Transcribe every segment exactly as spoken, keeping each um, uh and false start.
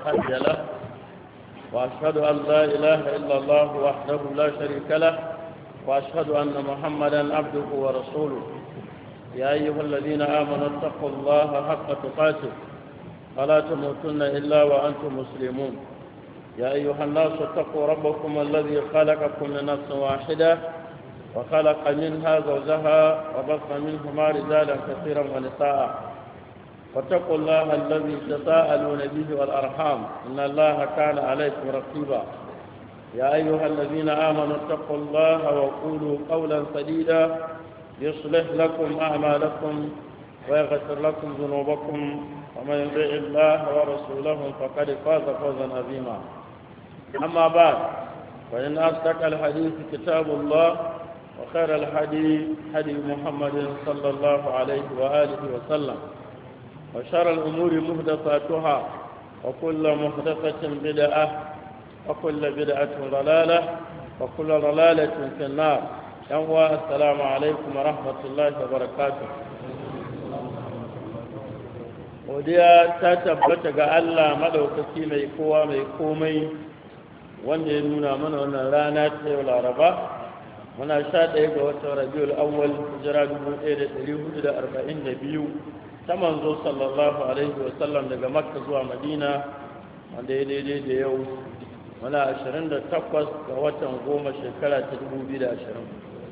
هادي له وأشهد أن لا إله إلا الله وحده لا شريك له وأشهد أن محمدا عبده ورسوله يا أيها الذين آمنوا اتقوا الله حق تقاته فلا تموتن إلا وأنتم مسلمون يا أيها الناس اتقوا ربكم الذي خلقكم من نفس واحدة وخلق منها زوجها وبث منهما رجالا كثيرا ونساء واتقوا الله الذي تساءلون به والأرحام إن الله كان عليكم رقيبا يا أيها الذين آمنوا اتقوا الله وقولوا قولا سديدا يصلح لكم أعمالكم ويغفر لكم ذنوبكم ومن يطع الله ورسوله فقد فاز فوزا عظيما أما بعد فإن أصدق الحديث كتاب الله وخير الحديث حديث محمد صلى الله عليه وآله وسلم وشر الأمور محدثاتها وكل محدثة بدعة وكل بدعة ضلالة وكل ضلالة في النار يوم السلام عليكم ورحمة الله وبركاته وديا تتبت ga Allah madaukaki mai kowa mai komai wanda ya nuna mana wannan rana ta yau Laraba muna sha ɗaya ga watan Rabiul Awwal hijira dubu ɗaya da ɗari hudu da arba'in da biyu ta manzo sallallahu alaihi wa sallam daga Makka zuwa Madina wanda ya daidai da yau muna ashirin da takwas ga watan goma shekara ta dubu biyu da ashirin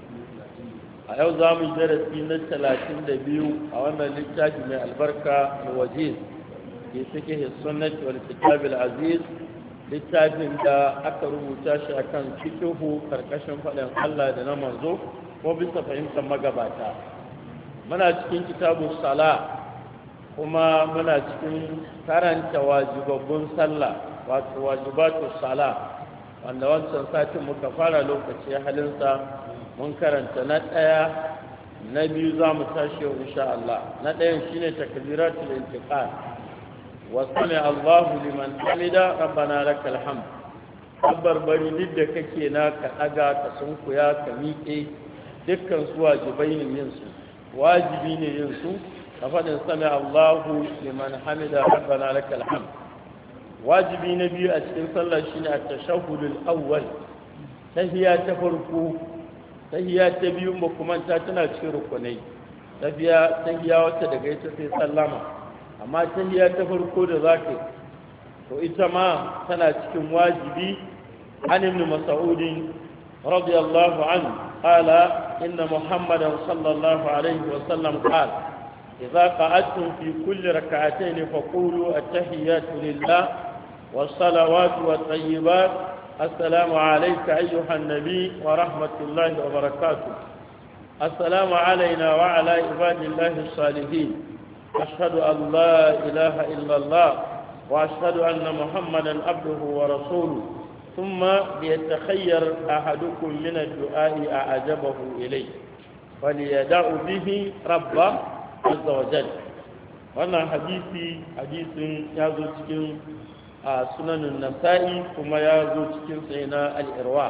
a yau za mu darasi na talatin da biyu a wannan littafi mai albarka da wajiz ke suke sunnati wal kitabil aziz littafin da aka rubuta shi akan fiqhu karkashin faɗin Allah da na manzo ko bisa fahimtar magabata muna cikin kitabun sala kuma muna cikin karanta wajibabbun sallah wato wajibatu sala wanda wancan satin muka fara lokaci halinsa mun karanta na ɗaya na biyu za mu tashi yau insha Allah na ɗayan shine takbiratul intiqal wa sami Allahu liman hamida rabbana lakal hamd kabbar bari duk da kake na ka daga ka sunkuya ka miƙe dukkan su wajibai ne yin su wajibi ne yin su ka faɗin sami Allahu liman hamida rabbana lakal hamd wajibi na biyu a cikin sallah shine at-tashahhudul awwal tahiyya ta farko tahiyya ta biyu ba kuma ta tana cikin rukunai tahiyya tahiyya wacce daga ita sai sallama amma tahiyya ta farko da zaka to ita ma tana cikin wajibi an ibn mas'ud radiyallahu anhu qala inna muhammadan sallallahu alaihi wa sallam qala idza qa'adtum fi kulli rak'atayn faqulu at-tahiyyatu lillah was-salawatu wat-tayyibat السلام عليك أيها النبي ورحمة الله وبركاته السلام علينا وعلى عباد الله الصالحين أشهد أن لا إله إلا الله وأشهد أن محمدا عبده ورسوله ثم ليتخير أحدكم من الدعاء أعجبه إليه فليدع به ربه عز وجل wannan hadisi hadisin ya zo cikin a sunanin nasa'i kuma ya zo cikin sai na al'irwa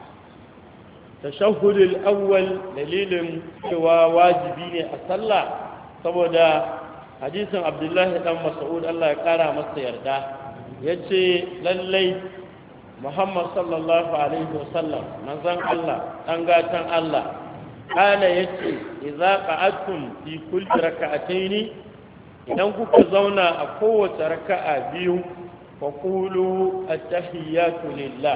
tashahhudul awwal dalilin cewa wajibi ne a sallah saboda hadisin abdullahi dan mas'ud Allah ya kara masa yarda yace lallai muhammad sallallahu alaihi wasallam manzon Allah dan gatan Allah kana yace idza qa'adtum fi kulli rak'atayn idan kuka zauna a kowace raka'a biyu فقولوا التحيات لله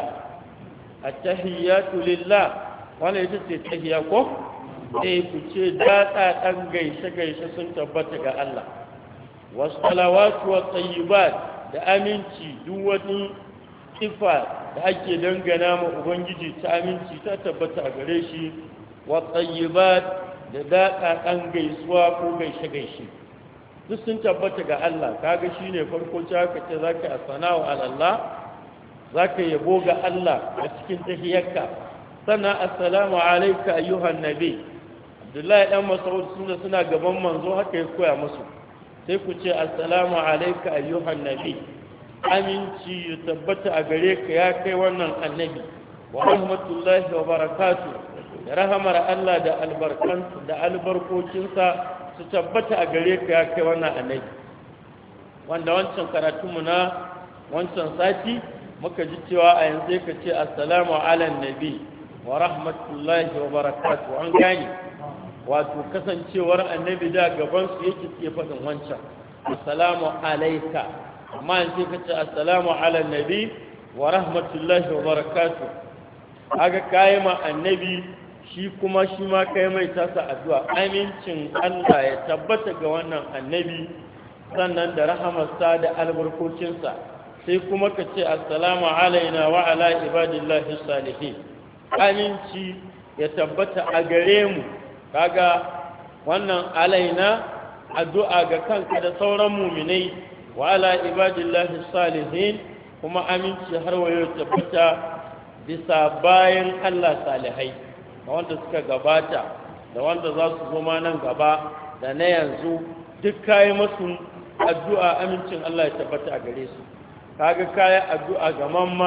التحيات لله wanda ita ce tahiya ko eh ku ce dada dan gaishe gaishe sun tabbata ga Allah wassalawatu wattayyibat da aminci duk wani sifa da ake dangana ma ubangiji ta aminci ta tabbata a gare shi wattayyibat da dada dan gaisuwa ko gaishe gaishe duk sun tabbata ga Allah kaga shine farko ta ka ce zaka asanawa ala Allah zaka yabo ga Allah a cikin tahiyyarka sannan assalamu alayka ayyuhan nabi Abdullahi dan Mas'ud suna suna gaban manzo haka ya koya musu sai ku ce assalamu alayka ayyuhan nabi aminci ya tabbata a gare ka ya kai wannan annabi wa rahmatullahi wa barakatuh da rahamar Allah da albarkansa da albarkocinsa su tabbata a gare ka ya kai wannan annabi wanda wancan karatunmu na wancan sati muka ji cewa a yanzu ka ce assalamu ala nabi wa rahmatullahi wa barakatuh an gane wato kasancewar annabi da gaban su yake ke faɗin wancan assalamu alaika amma yanzu ka ce assalamu ala nabi wa rahmatullahi wa barakatuh aga kai ma annabi shi kuma shi ma kai mai tasa addu'a amincin Allah ya tabbata ga wannan annabi sannan da rahamarsa da albarkocinsa sai kuma ka ce assalamu alaina wa ala ibadillahi salihin aminci ya tabbata a gare mu kaga wannan alaina addu'a ga kanka da sauran muminai wa ala ibadillahi salihin kuma aminci har wayo tabbata bisa bayan Allah salihai da wanda suka gabata da wanda za su zo ma nan gaba da na yanzu duk kayi masu addu'a amincin Allah ya tabbata a gare su kaga kayi addu'a ga mamma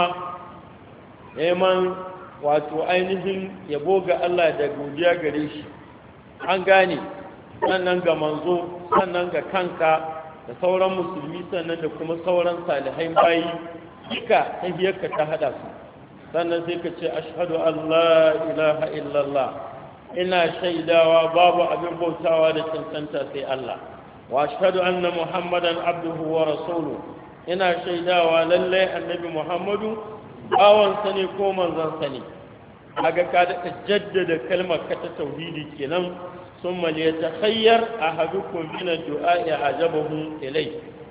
neman wato ainihin yabo ga Allah da godiya gare shi an gane sannan ga manzo sannan ga kanka da sauran musulmi sannan da kuma sauran salihai bayi duka tahiyarka ta hada su sannan sai ka ce ashhadu an la ilaha illallah ina shaidawa babu abin bautawa da cancanta sai Allah wa ashhadu anna muhammadan abduhu wa rasuluhu ina shaidawa lallai annabi muhammadu bawan sa ne ko manzon sa ne kaga ka da jaddada kalmar ka ta tauhidi kenan summa liyatakhayyar ahadukum min ad-du'a ajabahu ilay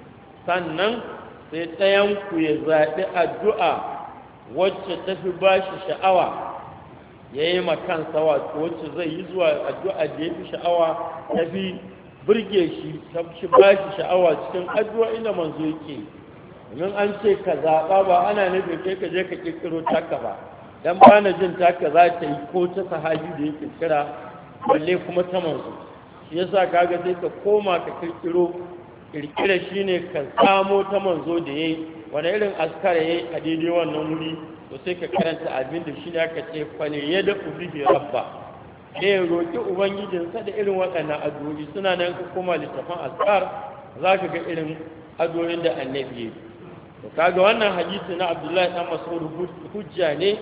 sannan sai ɗayan ku ya zaɓi addu'a wacce ta fi ba shi sha'awa ya yi makansa wato wacce zai yi zuwa addu'a da ya fi sha'awa ta fi burge shi ta fi ba shi sha'awa cikin addu'a inda manzo yake domin an ce ka zaɓa ba ana nufin kai ka je ka ƙirƙiro taka ba don ba na jin taka za ta yi ko ta sahabi da ya ƙirƙira balle kuma ta manzo shi yasa kaga sai ka koma ka ƙirƙiro ƙirƙira shine ka samo ta manzo da ya yi wani irin askara ya yi a daidai wannan wuri to sai ka karanta abin da shi ne aka ce kwale ya da ubihi rabba da ya roƙi ubangijinsa da irin waɗannan addu'o'i suna nan ka koma littafin askar za ka ga irin addu'o'in da annabi ya to kaga wannan hadisi na abdullahi dan mas'ud hujja ne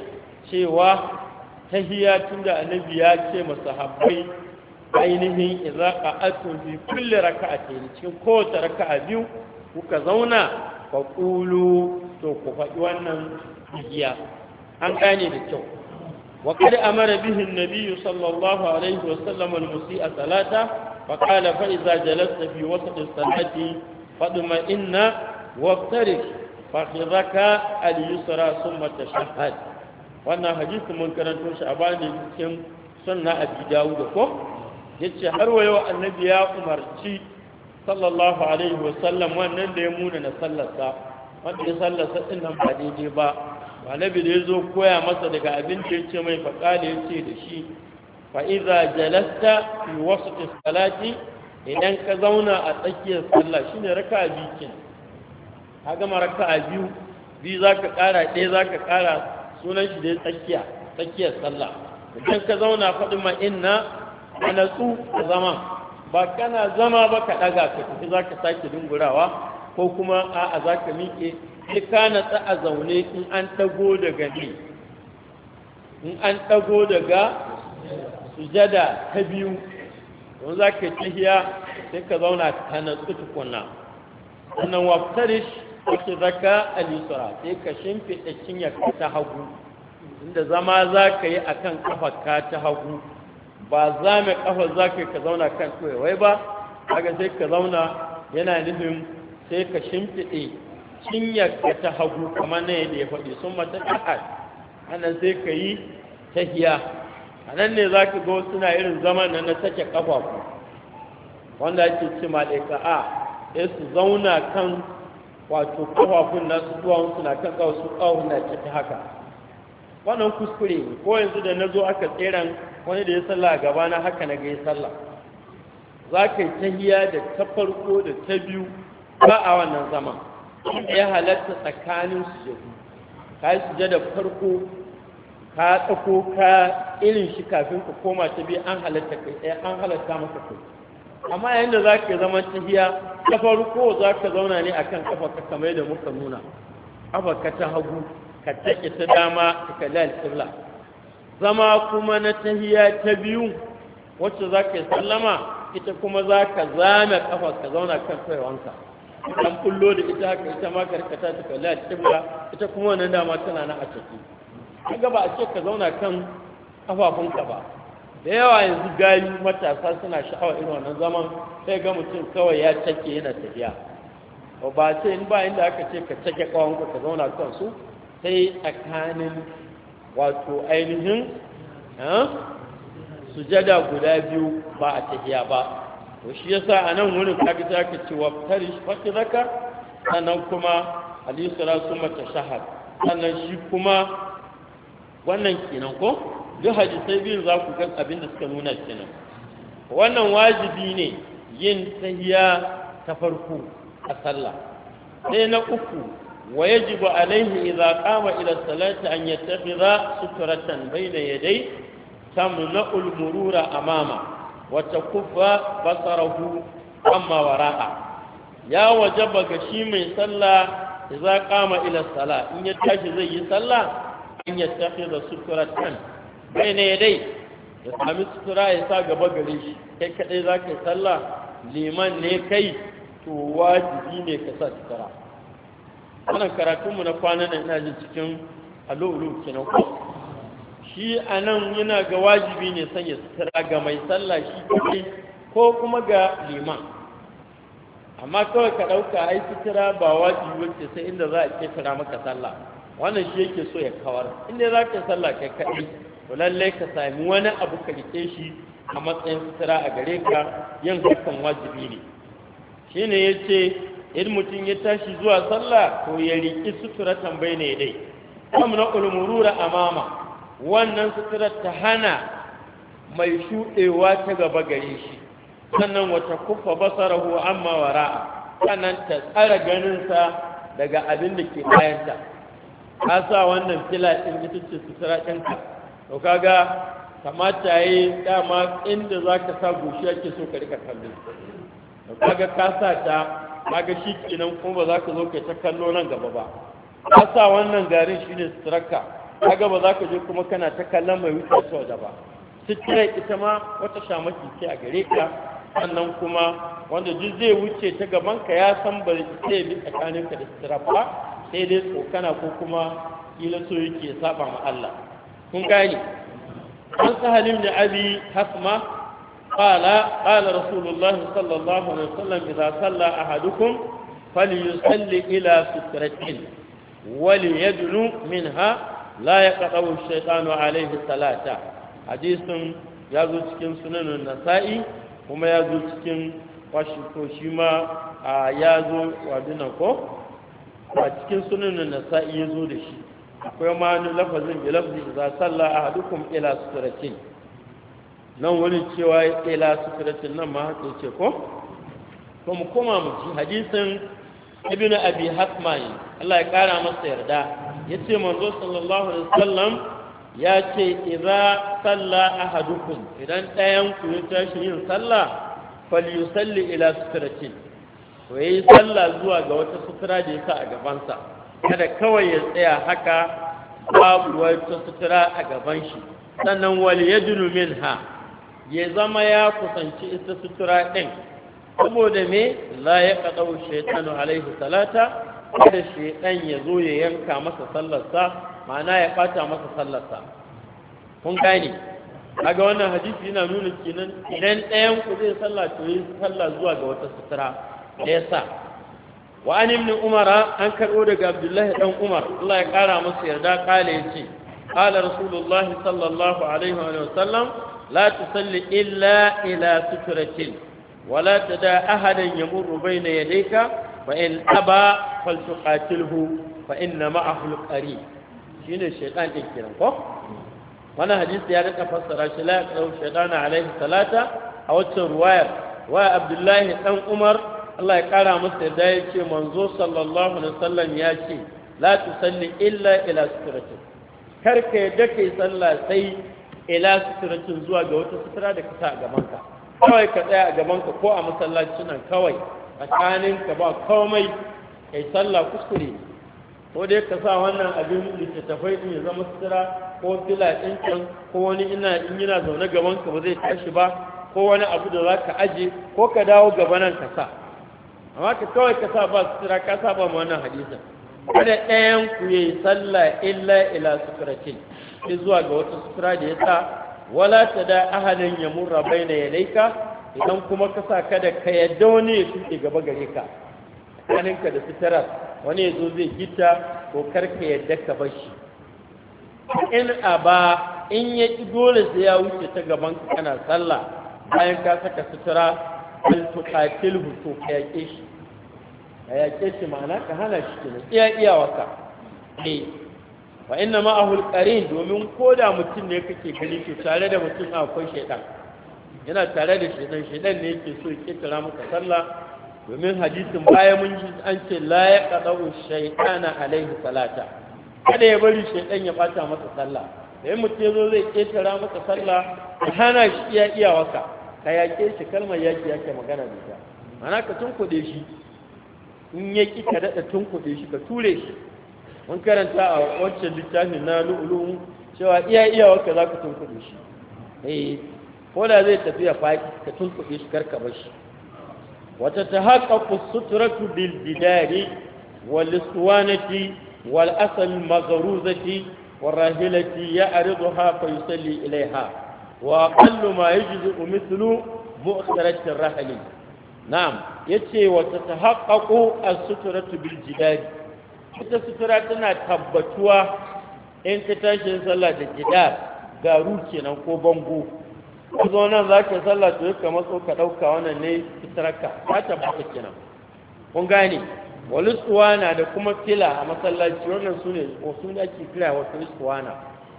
cewa tahiyya tunda annabi ya ce masahabbai ainihin idza qa'atum fi kulli raka'atayn cikin kowace raka'a biyu kuka zauna faƙulu to ku faɗi wannan igiya an gane da kyau wa kada amara bihin nabiyyu sallallahu alaihi wa sallam al-musi'a salata fa qala fa idza jalasta fi wasat as-salati fadma inna waqtarif fa khidhaka al-yusra thumma tashahhad wannan hadisi mun karanto shi a bani cikin sunna abi dawud ko yace har wayo annabi ya umarci sallallahu alaihi wasallam wannan da ya muna na sallarsa wanda ya sallarsa din nan ba daidai ba annabi da yazo koya masa daga abin da yace mai faqali yace da shi fa iza jalasta fi wasat salati idan ka zauna a tsakiyar sallah shine raka'a biyu kin kaga ma raka'a biyu bi zaka kara ɗaya zaka kara sunan shi da tsakiya tsakiyar sallah idan ka zauna fadin ma inna anatsu zaman ba kana zama ba ka ɗaga ka tafi za ka sake dungurawa ko kuma a'a za ka miƙe sai ka natsa a zaune in an ɗago daga ne in an ɗago daga sujada ta biyu don za ka tahiya sai ka zauna ka natsu tukuna sannan waftarish wacce zaka alisura sai ka shimfiɗa cinya ta hagu inda zama za ka yi a kan ƙafarka ta hagu ba za mai kafar za ka zauna kan wai ba haka sai ka zauna yana nufin sai ka shimfiɗe cinyarka ta hagu kamar na yadda ya faɗi sun mata ƙa'ad hannun sai ka yi tahiya a nan ne za ka ga suna irin zaman nan na sake ƙafafu wanda ake ce malaika a sai su zauna kan wato ƙafafun nasu zuwa suna kan ƙawa su ƙawun na ciki haka wannan kuskure ne ko yanzu da na zo aka tseren wani da ya sallah a gaba na haka na ga ya sallah za ka yi tahiya da ta farko da ta biyu ba a wannan zaman ya halatta tsakanin sujadu ka yi sujada farko ka tsako ka irin shi kafin ka koma ta biyu an halatta kai ɗaya an halatta maka kai amma yayin da za ka yi zaman tahiya ta farko za ka zauna ne akan kafa ka kamar da muka nuna abaka ta hagu ka take ta dama ka kalli al-qibla zama kuma na tahiyya ta biyu wacce zaka yi sallama ita kuma zaka zame kafa ka zauna kan tsayawanka dan kullo da ita haka ita ma karkata ta kalli al-qibla ita kuma wannan dama tana na a ciki kaga ba a ce ka zauna kan kafafunka ba da yawa yanzu gari matasa suna sha'awar irin wannan zaman sai ga mutum kawai ya take yana tafiya ba ce in ba inda aka ce ka take kawanka ka zauna kan su sai tsakanin wato ainihin sujada guda biyu ba a tafiya ba to shi yasa a nan wurin kaga ta ka ce wa tarish fakiraka sannan kuma alisra summa tashahhad sannan shi kuma wannan kenan ko duk hadisai biyun za ku ga abin da suka nuna kenan wannan wajibi ne yin tahiyya ta farko a sallah sai na uku wa yajibu alaihi idza qama ila salati an yattakhidha sutratan bayna yaday tamna'u al-murura amama wa takuffa basarahu amma wara'a ya wajaba ga shi mai sallah idza qama ila salat in ya tashi zai yi sallah an yattakhidha sutratan bayna yaday ya sami sutura ya sa gaba gare shi kai kadai zaka yi sallah liman ne kai to wajibi ne ka sa sutura wannan karatunmu na kwanan nan ina jin cikin alulu kenan ko shi anan yana ga wajibi ne sanya sutura ga mai sallah shi kai ko kuma ga liman amma kawai ka dauka ai sutura ba wajibi bace sai inda za a kefara maka sallah wannan shi yake so ya kawar inda za ka sallah kai kadai to lalle ka sami wani abu ka rike shi a matsayin sutura a gare ka yin hakan wajibi ne shine yace in mutum ya tashi zuwa sallah to ya riki sutura tambaye ne dai amna ulmurura amama wannan sutura ta hana mai shudewa ta gaba gare shi sannan wata kuffa basarahu amma wara'a sannan ta tsara ganin sa daga abin da ke bayanta ka sa wannan fila din ita ce sutura ɗinka to kaga kamata yayi dama inda zaka sa goshi yake so ka rika kallo kaga ka sa ta kaga shi kenan kuma ba za ka zo kai ta kallo nan gaba ba ka sa wannan garin shine suturarka kaga ba za ka je kuma kana ta kallon mai wuce ta waje ba suturar ita ma wata shamaki ce a gare ka sannan kuma wanda duk zai wuce ta gaban ka ya san ba zai bi tsakaninka da sutura ba sai dai tsokana ko kuma kila so yake saba ma Allah kun gane an sahalim da abi hasma قال قال رسول الله صلى الله عليه وسلم إذا صلى أحدكم فليصلي إلى سترة وليدنو منها لا يقطع الشيطان عليه الصلاة حديث يازو cikin sunan nasa'i kuma yazo cikin washiko shima yazo wadina ko a cikin sunan nasa'i yazo da shi akwai ma lafazin bi lafzi idza salla ahadukum ila sutratin nan wani cewa ila sufratin nan ma haka ce ko kuma koma mu ji hadisin ibnu abi hasman Allah ya kara masa yarda yace manzo sallallahu alaihi wasallam yace idza salla ahadukum idan ɗayan ku ya tashi yin sallah falyusalli ila sutratin to yayi sallah zuwa ga wata sutura da yasa a gaban sa kada kawai ya tsaya haka babu wata sutura a gaban shi sannan wal yadnu minha ya zama ya kusanci ita sutura ɗin saboda me la ya kaɗau shaitanu alaihi salata kada shaitan ya zo ya yanka masa sallarsa ma'ana ya ɓata masa sallarsa kun gane kaga wannan hadisi yana nuna kenan idan ɗayan ku zai sallah to yi sallah zuwa ga wata sutura da yasa wa an ibn umara an karɓo daga abdullahi dan umar Allah ya ƙara masa yarda kale yace qala rasulullahi sallallahu alaihi wa sallam لا تصلي إلا إلى سترة ولا تدع أحدا يمر بين يديك فإن أبى فلتقاتله فإن معه القريب شين الشيطان إكرام فوق وانا حديث يارك فسر شلاء لو الشيطان عليه الصلاة أو الرواية وعبد الله بن عمر الله يقال مصر دايتي منظور صلى الله عليه وسلم ياتي لا تصلي إلا إلى سترة كرك يدك صلى سي ila suturatin zuwa ga wata sutura da ka sa a gabanka kawai ka tsaya a gabanka ko a masallacin nan kawai tsakaninka ba komai kai sallah kuskure ko dai ka sa wannan abin littattafai din ya zama sutura ko fila ɗin can ko wani ina in yana zaune gaban ka ba zai tashi ba ko wani abu da za ka aje ko ka dawo gaba nan ka sa amma ka kawai ka sa ba sutura ka saba ma wannan hadisin kada ɗayan ku yi sallah illa ila suturatin sai zuwa ga wata sutura da ya sa wala ta da ahadin ya murra baina yadayka idan kuma ka sa kada ka yadda wani ya tuke gaba gare ka tsakaninka da sutura wani ya zo zai gita ko karka yadda ka bar shi in aba in ya ki dole sai ya wuce ta gaban ka kana sallah bayan ka saka sutura al tuqatil to ka yake shi ka yake shi ma'ana ka hana shi kenan iya iyawaka eh wa inna ma'ahu al-qarin domin koda mutum ne kake gani to tare da mutum akwai shaytan yana tare da shaytan shaytan ne yake so ya kitara maka sallah domin hadisin baya mun ji an ce la yaqadu shaytana alaihi salata kada ya bari shaytan ya bata masa sallah sai mutum yazo zai kitara maka sallah ka hana shi iya iyawaka ka yake shi kalmar yaki yake magana da ita ana ka tunkude shi in yaki ka dada tunkude shi ka ture shi mun karanta a wancan littafin na lu'ulu'u cewa iya iyawarka za ka tunkuɗe shi eh ko da zai tafiya faɗi ka tunkuɗe shi karka bar shi wata ta haƙaƙu suturatu bil bidari wal iswanati wal asal maghruzati wal rahilati ya'riduha fa yusalli ilaiha wa aqallu ma yajzu mithlu mu'kharati ar-rahli na'am yace wata ta haƙaƙu as-suturatu bil jidari ita sutura tana tabbatuwa in ka tashi sallah da jidar garu kenan ko bango ko zo nan zaka sallah to ka matso ka dauka wannan ne suturarka ta tabbata kenan kun gane walisuwana da kuma fila a masallaci wannan sune ko sune ake kira wasu lisuwana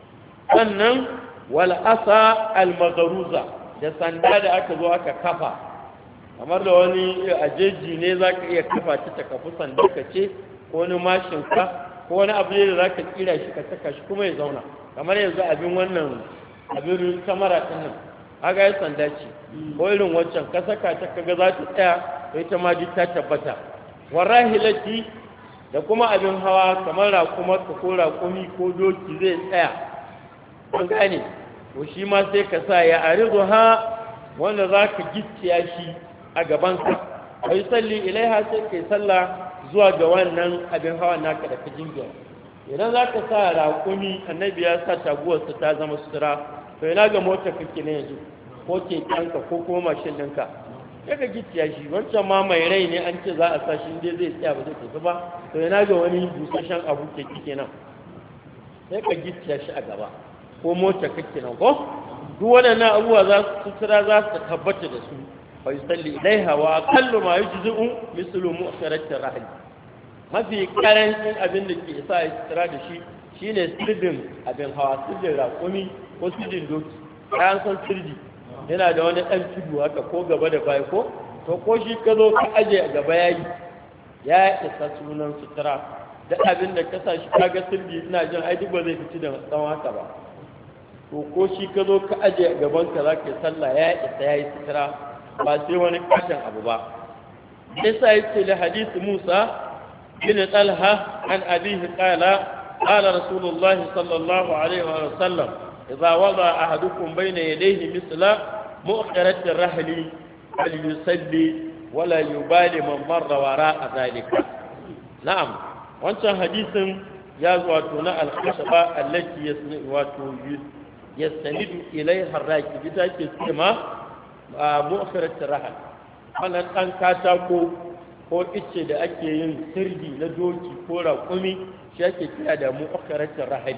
sannan wal asa al maghruza da sanda da aka zo aka kafa kamar da wani ajeji ne zaka iya kafa ta ta kafu sanda ka ce ko wani mashinka ko wani abu ne da za ka kira shi ka saka shi kuma ya zauna kamar yanzu abin wannan abin kamara ɗin nan aga ya sanda ce ko irin wancan ka saka ta kaga za ta tsaya ko ita ma duk ta tabbata warahilati da kuma abin hawa kamar raƙumar ka ko raƙumi ko doki zai tsaya kun gane to shi ma sai ka sa ya arizu ha wanda za ka gicciya shi a gabanka kai salli ilaiha sai kai sallah zuwa ga wannan abin hawa naka da ka jingira idan za ka sa raƙumi annabi ya sa taguwarsa ta zama sutura to yana ga motar kake ne yanzu ko kekenka ko kuma mashin ɗinka ya ka gicciya shi wancan ma mai rai ne an ce za a sa shi inda zai tsaya ba zai tafi ba to yana ga wani busasshen abu keke kenan sai ka gicciya shi a gaba ko motar kake nan ko duk waɗannan abubuwa za su sutura za su tabbata da su فيصلي إليها وأقل ما يجزئ مثل مؤخرة الرحل mafi karancin abin da ke sa ya tsira da shi shine sirdin abin hawa sirdin raƙumi ko sirdin doki kayan san sirdi yana da wani ɗan tudu haka ko gaba da baya ko to ko shi ka zo ka aje a gaba yayi ya isa sunan sutura da abin da ka sa shi kaga sirdi ina jin ai duk ba zai fici da tsawon haka ba to ko shi ka zo ka aje a gaban ka zaka yi sallah ya isa yayi sutura ba sai wani kashin abu ba yasa yake da hadisi Musa bin Talha an abihi qala qala Rasulullah sallallahu alaihi wa sallam idza wada ahadukum bayna yadayhi misla mu'khirati ar-rahli falyusalli wala yubali man marra wara'a zalika na'am wancan hadisin ya zo wato na al-khashaba allati yasni wato yastanidu ilayha ar-rakib take cewa a mu'akhiratul rahal wannan dan katako ko ice da ake yin sirdi na doki ko raƙumi shi ake kira da mu'akhiratul rahal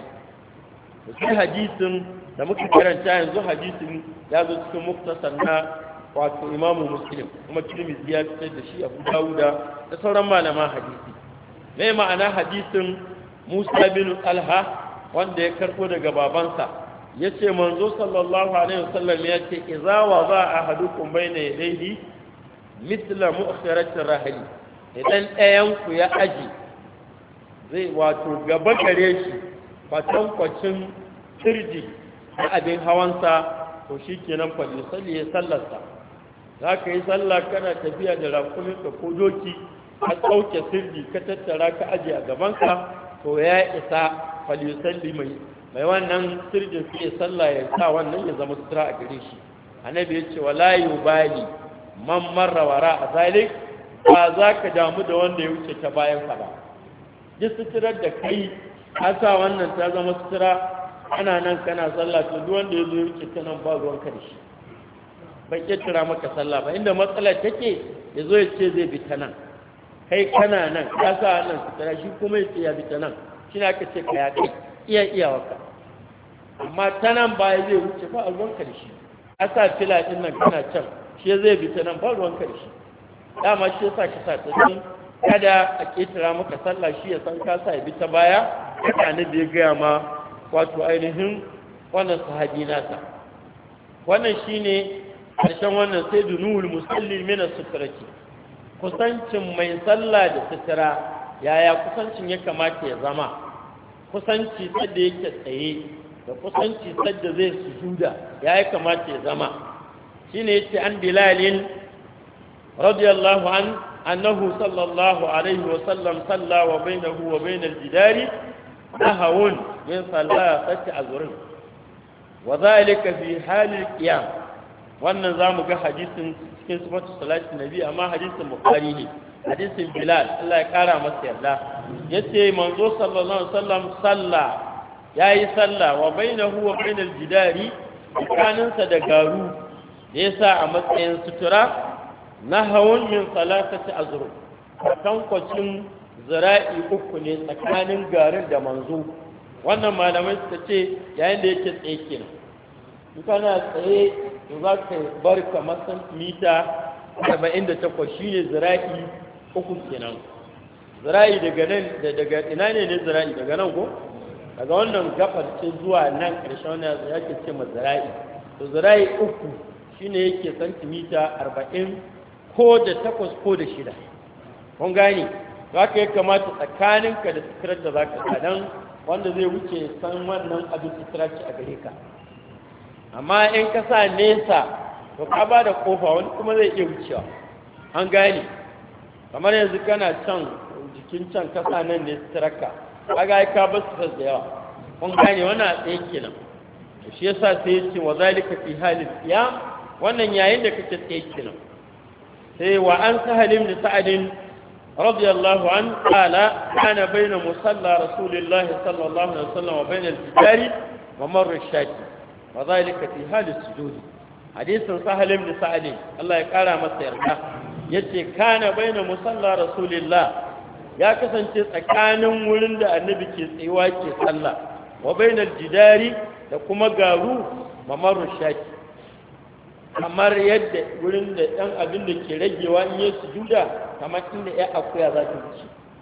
sai hadisin da muka karanta yanzu hadisin ya zo cikin muktasar na wato Imam Muslim kuma Tirmidhi ya fitar da shi Abu Dawud da sauran malaman hadisi mai ma'ana hadisin Musa bin Talha wanda ya karbo daga babansa yace manzo sallallahu alaihi wasallam yace idza waza ahadukum bayna yadayhi mithla mu'khiratir rahli idan ɗayan ku ya aji zai wato gaba gare shi kwatankwacin sirji na abin hawansa to shikenan fa yusalli ya sallarsa zaka yi sallah kana tafiya da rakuminka ko doki ka tsauke sirji ka tattara ka aje a gabanka to ya isa falyusalli mai mai wannan sirjin sai sallah ya sa wannan ya zama sutura a gare shi annabi ya ce wala yubali man marra wara a zalik ba za ka damu da wanda ya wuce ta bayan ka ba duk suturar da kai ka sa wannan ta zama sutura ana nan kana sallah to duk wanda ya zo ya wuce ta nan ba ruwan ka da shi bai ƙetara maka sallah ba inda matsalar take ya zo ya ce zai bi ta nan kai kana nan ka sa nan sutura shi kuma ya ce ya bi ta nan shi aka ce ka ya kai iya iyawarka amma ta nan baya zai wuce ba a ruwan ka da shi a sa fila ɗin nan kana can shi zai bi ta nan ba ruwan ka da shi dama shi ya sa ka sa ta sun kada a ƙetara maka sallah shi ya san ka sa ya bi ta baya kada ne da ya gaya ma wato ainihin wannan sahabi nasa wannan shine ƙarshen wannan sai dunul musalli min as-sutrati kusancin mai sallah da sutura yaya kusancin ya kamata ya zama kusanci sadda yake tsaye da kusanci sadda zai sujuda ya kamata ya zama shine yace an bilalin radiyallahu an annahu sallallahu alaihi wa sallam salla wa bainahu wa bainal jidari nahawun min salati azrin wa dhalika fi halil qiyam wannan zamu ga hadisin cikin sifatu salati nabi amma hadisin bukhari ne hadisin bilal Allah ya kara masa yarda yace manzo sallallahu alaihi wasallam salla yayi salla wa bainahu wa bainal jidari tsakaninsa da garu da yasa a matsayin sutura nahawun min salatati azru tankwacin zira'i uku ne tsakanin garin da manzo wannan malamai suka ce yayin da yake tsaye kenan in kana tsaye to za ka bar kamar santimita arba'in da takwas shine zira'i uku kenan zira'i daga nan da daga ina ne ne zira'i daga nan ko daga wannan gafar ce zuwa nan ƙarshen wannan yake ce ma zira'i to zira'i uku shine yake santimita arba'in ko da takwas ko da shida kun gane za ka yi kamata tsakaninka da suturar da za ka tsadan wanda zai wuce san wannan abin suturar ce a gare ka amma in ka sa nesa to ka ba da kofa wani kuma zai iya wucewa an gane kamar yanzu kana can jikin can kasa nan ne suturarka kaga ka ba su da yawa kun gane wannan a tsaye kenan to shi yasa sai ya ce wa zalika fi halil qiyam wannan yayin da kake tsaye kenan sai wa an sahalim li sa'adin radiyallahu an qala kana baina musalla rasulillahi sallallahu alaihi wasallam wa baina al-fitari wa marr ash-shaki wa zalika fi halil sujud hadisin sahalim li sa'adin Allah ya kara masa yarda yace kana baina musalla rasulillah ya kasance tsakanin wurin da annabi ke tsayuwa ke sallah wa bainal jidari da kuma garu mamaru shaki kamar yadda wurin da ɗan abin da ke ragewa in yi sujuda kamar inda ya akuya za ta wuce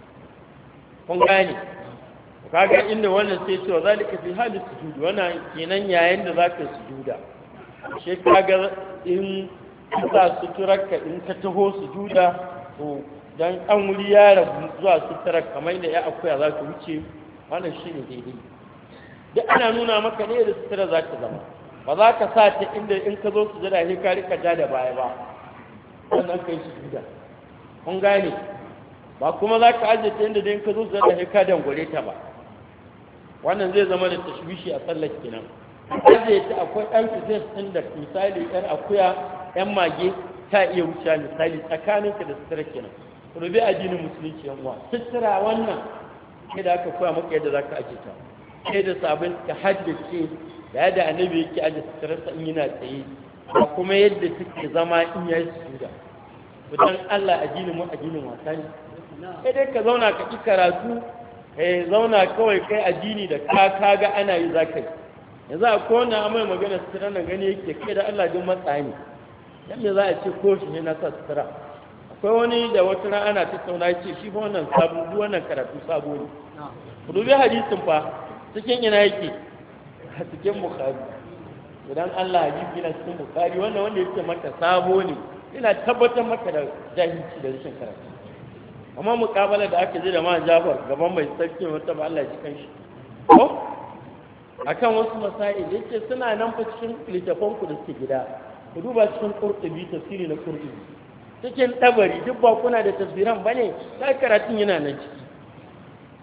kun gane kaga inda wannan sai cewa zalika fi hali sujudi wannan kenan yayin da za ka sujuda shi kaga in za suturarka in ka taho sujuda to dan an wuri ya rabu zuwa suturar kamar inda ya akuya za ta wuce wannan shine daidai duk ana nuna maka ne da sutura za ta zama ba za ka sa ta inda in ka zo su jira sai ka rika ja da baya ba wannan kai su juda kun gane ba kuma za ka ajiye ta inda in ka zo su jira sai ka dangwale ta ba wannan zai zama da tashwishi a sallar kenan ajiye ta akwai ɗan fitis ɗin da misali ɗan akuya ɗan mage ta iya wuce misali tsakaninka da sutura kenan rubi addinin musulunci yan uwa sutura wannan sai da aka koya maka yadda za ka ajiye ta sai da sabon ka haddace da yadda annabi yake aje suturarsa in yana tsaye ba kuma yadda take zama in ya yi sujuda don Allah addinin mu addinin wasa ne sai dai ka zauna ka ƙi karatu kai zauna kawai kai addini da ka kaga ana yi zaka yi yanzu a kowane amai magana sutura nan gani yake kai da Allah din matsa ne dan me za a ce ko shi ne na sa sutura akwai wani da wata ran ana tattauna ya ce shi fa wannan sabo duk wannan karatu sabo ne ku dubi hadisin fa cikin ina yake a cikin bukhari idan Allah hadisi na cikin bukhari wannan wanda yake maka sabo ne ina tabbatar maka da jahilci da rashin karatu amma muƙabala da aka je da man Jafar gaban mai sarki wata ba Allah ji kanshi ko akan wasu masail yace suna nan fa cikin littafan ku da suke gida ku duba cikin Qurtubi tafsiri na Qurtubi cikin tabari duk ba kuna da tafsiran bane sai karatun yana nan ciki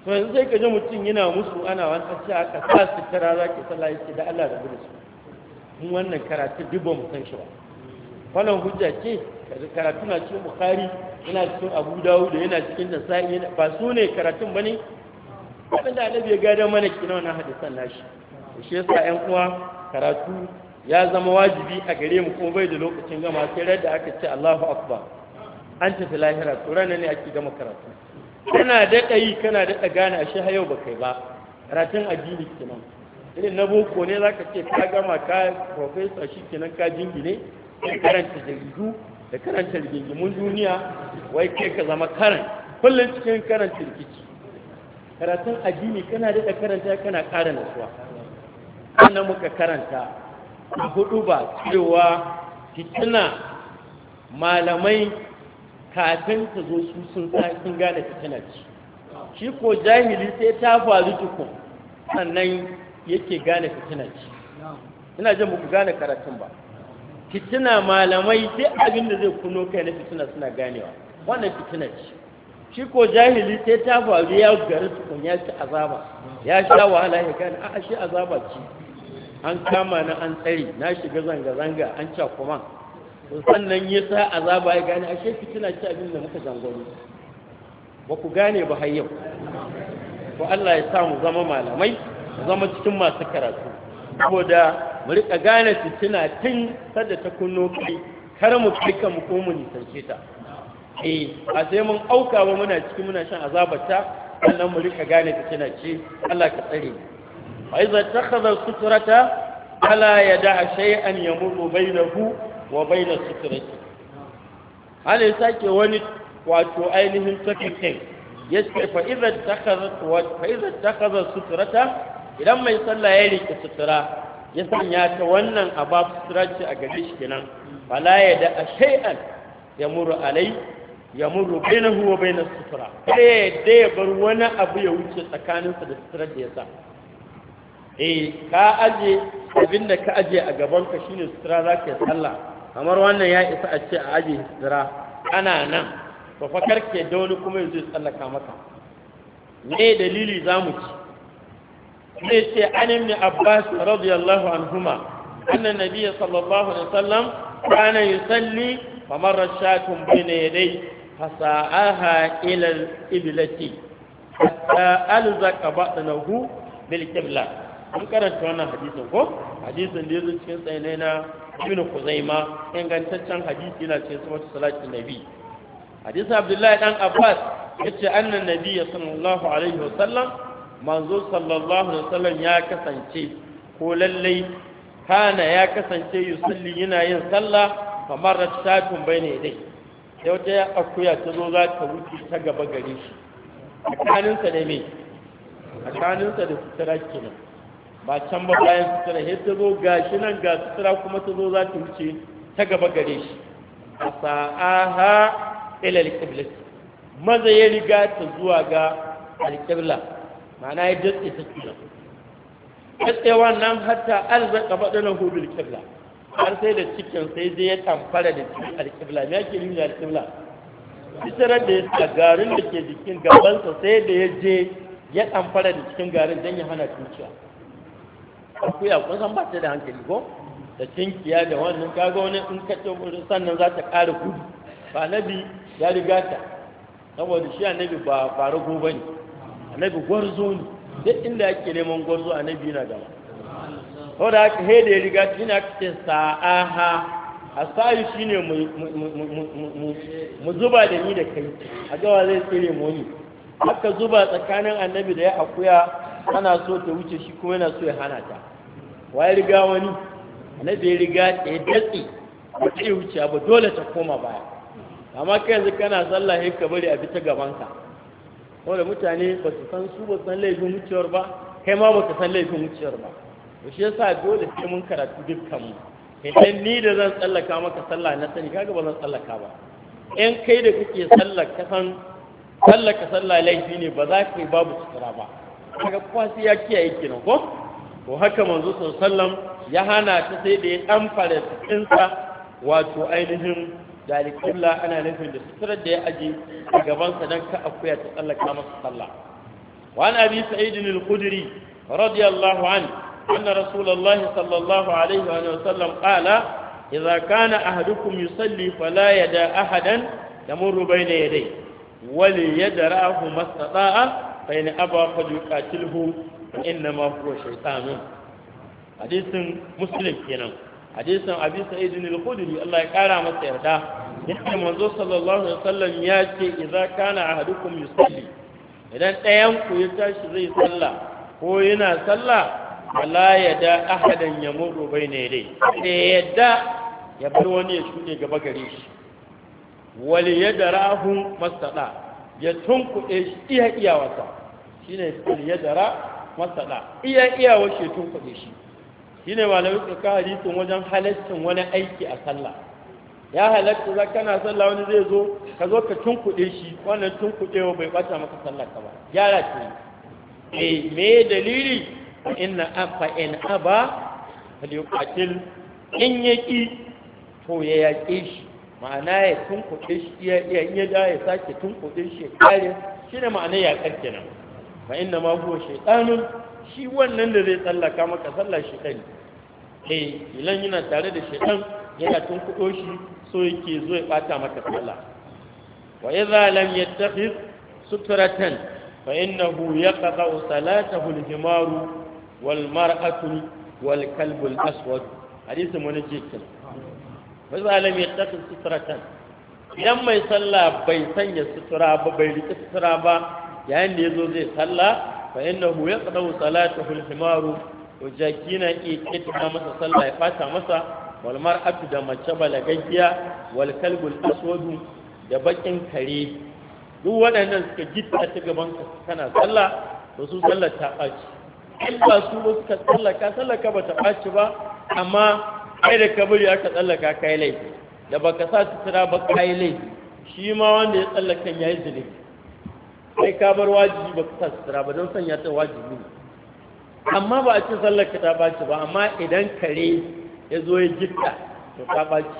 to yanzu sai ka ji mutum yana musu ana wani ce aka sa sutura za ki sallah yake da Allah da gudu su in wannan karatu duk ba mu san shi ba wannan hujja ce karatu na cikin Bukhari yana cikin Abu Dawud yana cikin Nasa'i ba su ne karatun bane abin da Annabi ya gada mana kina wannan hadisan nashi shi yasa ƴan uwa karatu ya zama wajibi a gare mu kuma bai da lokacin gama sai da aka ce Allahu akbar an tafi lahira to ranar ne ake gama karatu kana daɗa yi kana daɗa gane ashe har yau ba kai ba karatun addini kenan irin na boko ne zaka ce ka gama ka professor shi kenan ka jingine ka karanta jaridu da karanta rigingimun duniya wai kai ka zama karan kullum cikin karanta rikici karatun addini kana daɗa karanta kana ƙara nasuwa sannan muka karanta a hudu ba cewa fitina malamai kafin ta zo su sun sun gane fitina ce shi ko jahili sai ta faru tukun sannan yake gane fitina ce ina jin muku gane karatun ba fitina malamai sai abin da zai kuno kai na fitina suna ganewa wannan fitina ce shi ko jahili sai ta faru ya gari tukun ya ci azaba ya sha wahala ya gane a shi azaba ce an kama na an tsare na shiga zanga-zanga an cakuma sannan ya sa azaba ya gane ashe fitina ce abin da muka zangoni ba ku gane ba har yau ko Allah ya sa mu zama malamai mu zama cikin masu karatu saboda mu rika gane fitina tun sadda ta kunno kai kar mu kika mu ko mu nisance ta eh a sai mun auka ba muna cikin muna shan azabarta sannan mu rika gane fitina ce Allah ka tsare wa idza takhadha sutrata ala yada'a shay'an yamurru bainahu wa baina suturati ana sake wani wato ainihin tafikin yace fa idza takhazat wa fa idza takhazat suturata idan mai sallah ya rike sutura ya sanya ta wannan aba sutura ce a gare shi kenan fala ya da shay'an yamuru alai yamuru bainahu wa baina sutura sai da ya bar wani abu ya wuce tsakaninsa da suturar da ya sa eh ka aje abinda ka aje a gaban ka shine sutura zaka yi sallah kamar wannan ya isa a ce a aje hijira ana nan to fa karke da wani kuma yanzu tsallaka maka ne dalili zamu ci ne ce an ibn Abbas radiyallahu anhuma anna nabiyyi sallallahu alaihi wasallam kana yusalli famarra shatun bayna yaday fasa'aha ila al-iblati hatta alzaqa batnahu bil qibla an karanta wannan hadisin ko hadisin da yazo cikin tsaye na Ibn Khuzaima ingantaccen hadisi yana cikin sunnatu salatin nabi hadisi Abdullahi dan Abbas yace annan nabi sallallahu alaihi wasallam manzo sallallahu alaihi wasallam ya kasance ko lallai kana ya kasance yusalli yana yin sallah kamar rattatun bayne dai sai wata ya akuya ta zo za ta wuce ta gaba gare shi tsakaninsa da me tsakaninsa da sutura kenan ba can ba bayan sutura sai ta zo gashi nan ga sutura kuma ta zo za ta wuce ta gaba gare shi asa'aha ila al-qibla maza ya riga ta zuwa ga al-qibla ma'ana ya datse ta kila datse wannan hatta alzaka badalahu bil qibla har sai da cikin sai dai ya tamfara da cikin al-qibla me yake nuni da al-qibla fitarar da ya sa garin da ke jikin gabansa sai da ya je ya tamfara da cikin garin dan ya hana tuciya akuya kun san ba ta da hankali ko da tinkiya da wannan kaga wani in ka ce sannan za ta ƙara gudu ba nabi ya riga ta saboda shi annabi ba ba rago bane annabi gwarzo ne duk inda yake neman gwarzo annabi yana da saboda haka he da ya riga ta ina ce sa'aha asayu shine mu mu zuba da ni da kai a gawa zai tsire mu ni haka zuba tsakanin annabi da ya akuya ana so ta wuce shi kuma yana so ya hana ta waye riga wani annabi ya riga ya datse ba ta yi wuce ba dole ta koma baya amma kai yanzu kana sallah sai ka bari a bi ta gabanka saboda mutane ba su san su ba san laifin wucewar ba kai ma ba ka san laifin wucewar ba to shi yasa dole sai mun karatu dukkan mu idan ni da zan tsallaka maka sallah na sani kaga ba zan tsallaka ba in kai da kake sallah ka san tsallaka sallah laifi ne ba za ka yi babu sutura ba kaga kwasi ya kiyaye kenan ko to haka manzo sallallahu ya hana ta sai da ya dan fara cikinsa wato ainihin dalikilla ana nufin da suturar da ya aje a gaban sa dan ka akuya ta tsallaka masa sallah وعن أبي سعيد الخدري رضي الله عنه أن رسول الله صلى الله عليه وسلم قال إذا كان أحدكم يصلي فلا يدع أحدا يمر بين يديه وليدرأه ما استطاع فإن أبى فليقاتله فإنما هو شيطان. حديث مسلم كنا حديث أبي سعيد الخدري الله يقرأ ما سيردا يحكي منذ صلى الله عليه وسلم ياتي إذا كان أحدكم يصلي idan ɗayanku ya tashi zai sallah ko yana sallah wala ya da ahadan ya murru bai ne dai da yadda ya bar wani ya shuɗe gaba gare shi wali ya da rahun masaɗa ya tunkuɗe shi iya iyawarsa shi ne wali ya da ra masaɗa iya iyawar shi tunkuɗe shi shi ne malamai suka kawo hadisin wajen halaccin wani aiki a sallah ya halatta za kana sallah wani zai zo ka zo ka tunkuɗe shi wannan tunkuɗewa bai bata maka sallah ka ba gyara ce eh me dalili fa inna afa in aba falyuqatil in yaki to ya yaƙe shi ma'ana ya tunkuɗe shi iya iya in ya da ya sake tunkuɗe shi kare shine ma'ana ya karke nan fa inna ma huwa shaytanun shi wannan da zai tsallaka maka sallah shi kai eh ilan yana tare da shaytan yana tunkuɗo shi so yake zo ya ɓata maka sallah wa idza lam yattakhiz sutratan fa innahu yaqta'u salatahu al-himaru wal mar'atu wal kalbu al-aswad hadisi mun je kin wa idza lam yattakhiz sutratan idan mai sallah bai sanya sutura ba bai rike sutura ba yayin da yazo zai sallah fa innahu yaqta'u salatahu al-himaru wa jakina yake kita masa sallah ya ɓata masa wal mar'atu da mace balagaggiya wal kalbul aswadu da bakin kare duk waɗannan suka gitta ta gaban ka kana sallah to su sallar ta baci in ba su ba suka sallaka sallaka ba ta baci ba amma kai da kabari aka sallaka kai laifi da baka sa sutura ba kai laifi shi ma wanda ya sallaka yayi zunubi kai ka bar wajibi baka sa sutura ba don sanya ta wajibi ne amma ba a ce sallaka ta baci ba amma idan kare ya zo ya gitta to ta ɓaci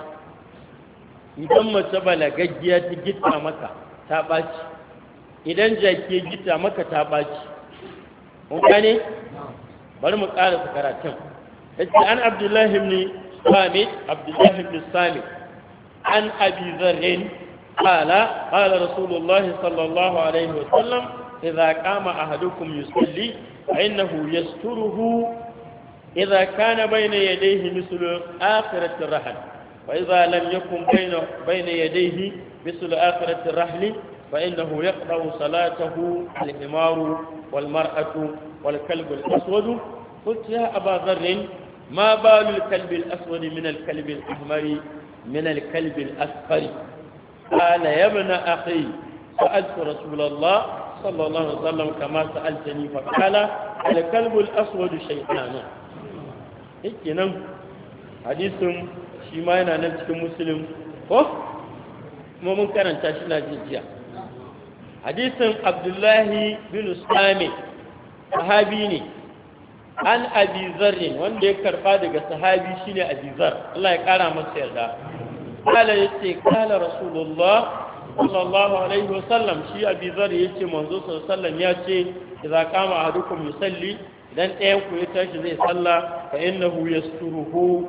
idan mace balagaggiya ta gitta maka ta ɓaci idan jaki ya gitta maka ta ɓaci mun gane bari mu ƙara su karatun yace an abdullahi ibn samit abdullahi ibn samit an abi zarrin qala qala rasulullahi sallallahu alaihi wa sallam idza qama ahadukum yusalli fa innahu yasturuhu إذا كان بين يديه مثل آخرة الرحل وإذا لم يكن بين بين يديه مثل آخرة الرحل فإنه يقطع صلاته الحمار والمرأة والكلب الأسود قلت يا أبا ذر ما بال الكلب الأسود من الكلب الأحمر من الكلب الأصفر قال يا ابن أخي سألت رسول الله صلى الله عليه وسلم كما سألتني فقال الكلب الأسود شيطان yake nan hadisin shi ma yana nan cikin musulun ko kuma mun karanta shi na jijiya hadisin abdullahi bin sami sahabi ne an abi zarrin wanda ya karba daga sahabi shine abi zar Allah ya kara masa yarda kala yace kala rasulullah sallallahu alaihi wasallam shi abi zar yace manzo sallallahu alaihi wasallam yace idza qama ahadukum yusalli idan ɗayan ku ya tashi zai sallah fa innahu yasturuhu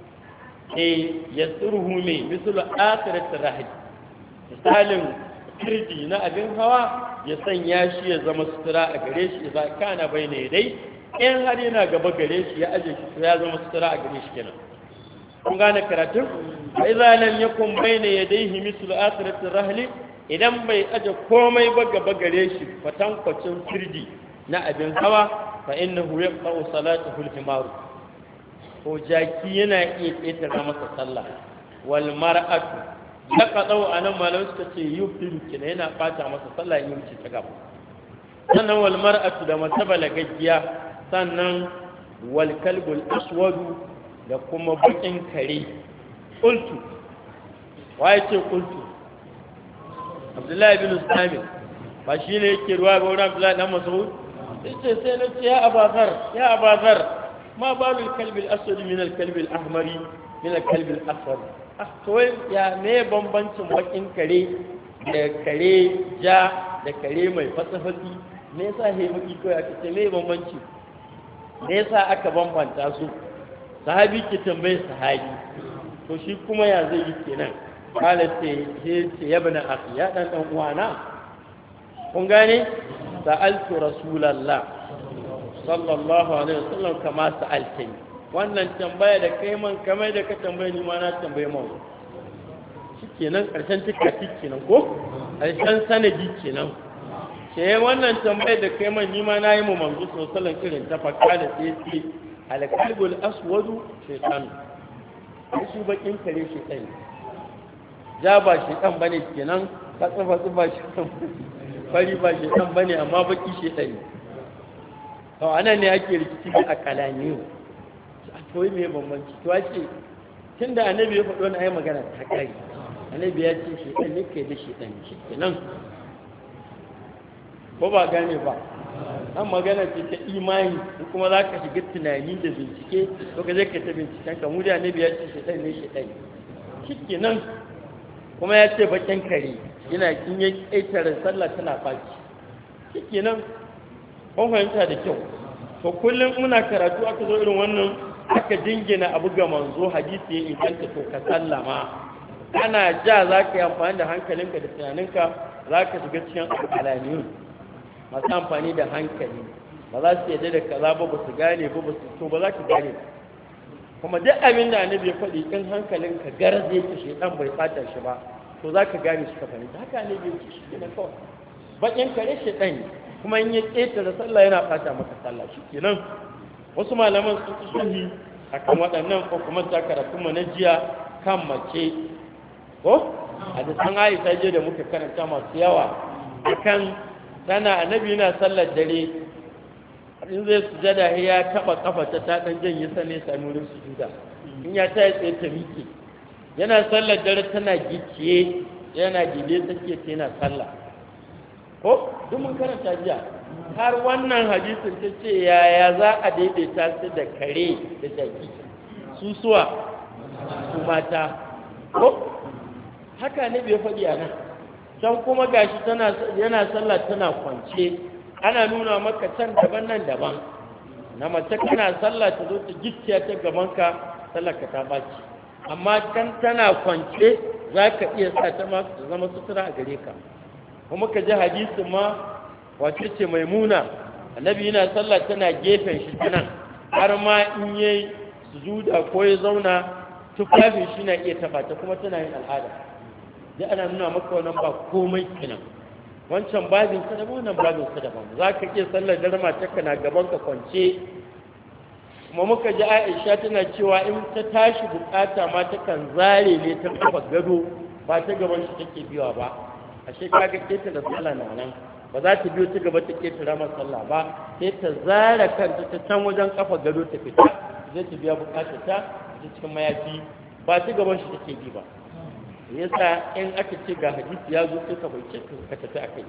eh yasturuhu me misal akhirat rahid misalin kirji na abin hawa ya sanya shi ya zama sutura a gare shi idan kana baina dai in har yana gaba gare shi ya aje shi ya zama sutura a gare shi kenan kun gane karatun fa idza lam yakun baina yadayhi misal akhirat rahli idan bai aje komai ba gaba gare shi fatankwacin kirji na abin hawa fa innahu yaqta'u salatahu al-himar ko jaki yana iya ƙetare masa sallah wal mar'atu yaqta'u anan malamai suka ce yufiru kina yana fata masa sallah in wuce ta gaba sannan wal mar'atu da matabala gaggiya sannan wal kalbul aswadu da kuma bakin kare qultu waye ce qultu Abdullahi bin Sami ba shine yake ruwa ga wurin Abdullahi dan Mas'ud yace sai na ce ya abazar ya abazar ma balul kalbi al-aswad min al-kalbi al-ahmari min al-kalbi al-aswad ah to ya me bambancin bakin kare da kare ja da kare mai fatsafatsi me yasa he baki kawai aka ce me bambanci me yasa aka bambanta su sahabi ke tambaye sahabi to shi kuma ya zai yi kenan kala ce ce ya bana akhi ya dan dan uwana kun gane sa'altu rasulullah sallallahu alaihi wasallam kama sa'altani wannan tambaya da kai man kamar da ka tambaye ni ma na tambaye man shikenan karshen tika kenan ko karshen sanadi kenan sai wannan tambayar da kai man ni ma nayi mu manzo sallallahu alaihi wasallam irin ta fakka da sai ce al-qalbul aswadu shaytan shi bakin kare shaytan ja ba shaytan bane kenan fatsa fatsa ba shaytan fari ba shaytan bane amma baki shaytan to anan ne ake rikici da akalani a toyi me bambanci to ake tunda annabi ya faɗo wannan ayi magana ta kai annabi ya ce shaytan ne kai da shaytan shi kenan ko ba gane ba an magana ce ta imani kuma za ka shiga tunani da bincike to ka zai ka ta binciken ka muda ne biya ce shaitan ne shaitan shi nan kuma ya ce bakin kare yana kin ya ƙetare sallah tana baki shi nan kun fahimta da kyau to kullum muna karatu aka zo irin wannan aka dingina abu ga manzo hadisi ya inganta to ka sallama ana ja za ka yi amfani da hankalinka da tunaninka za ka shiga cikin al'alamin masu amfani da hankali ba za su yadda da kaza ba ba su gane ba ba su to ba za ka gane kuma duk abin da annabi ya faɗi in hankalin ka garze ki shi dan bai fata shi ba to za ka gane shi ka fahimta haka annabi ya ce shi ne kawai bakin kare shi dan kuma in ya keta da sallah yana fata maka sallah shi kenan wasu malaman sun ci sharhi akan waɗannan ko kuma ta karatu mu na jiya kan mace ko a da san Aisha je da muka karanta masu yawa akan tana annabi yana sallar dare in zai sujada ya taba kafa ta ta dan janye sane sami wurin sujuda in ya ta tsaye ta miƙe yana sallar dare tana gicciye yana dide take ta yana sallah ko duk mun karanta jiya har wannan hadisin ta ce yaya za a daidaita su da kare da jaki su suwa su mata ko haka ne bai faɗi a nan can kuma gashi tana yana sallah tana kwance ana nuna maka can daban nan daban na mace kana sallah ta zo ta gicciya ta gaban ka sallar ka ta baci amma kan tana kwance zaka iya sa ta ma ta zama sutura a gare ka kuma ka ji hadisin ma wace ce maimuna annabi yana sallah tana gefen shi tana har ma in yayi sujuda ko ya zauna tufafin shi na iya taba ta kuma tana yin al'ada da ana nuna maka wannan ba komai kenan wancan babin sa da wannan babin sa daban zaka iya sallar dare matarka na gaban ka kwance kuma muka ji Aisha tana cewa in ta tashi bukata ma ta kan zare ne ta kafa gado ba ta gaban shi take biwa ba ashe kaga keta da sallah na nan ba za ta biyo ta gaba ta keta ramar sallah ba sai ta zara kanta ta can wajen kafa gado ta fita zai ta biya bukatar ta cikin mayafi ba ta gaban shi take bi ba yasa in aka ce ga hadisi ya zo sai ka baice ka tafi akai